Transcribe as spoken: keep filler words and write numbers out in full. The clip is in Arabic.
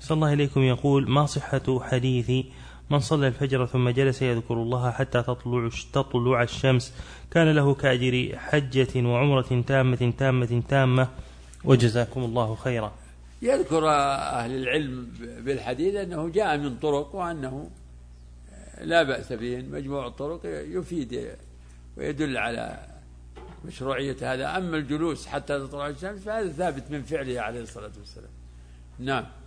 صلى الله إليكم يقول: ما صحة حديث من صلى الفجر ثم جلس يذكر الله حتى تطلع, تطلع الشمس كان له كأجر حجة وعمرة تامة تامة تامة وجزاكم الله خيرا؟ يذكر أهل العلم بالحديث أنه جاء من طرق وأنه لا بأس به، مجموع الطرق يفيد ويدل على مشروعية هذا. أما الجلوس حتى تطلع الشمس فهذا ثابت من فعله عليه الصلاة والسلام. نعم.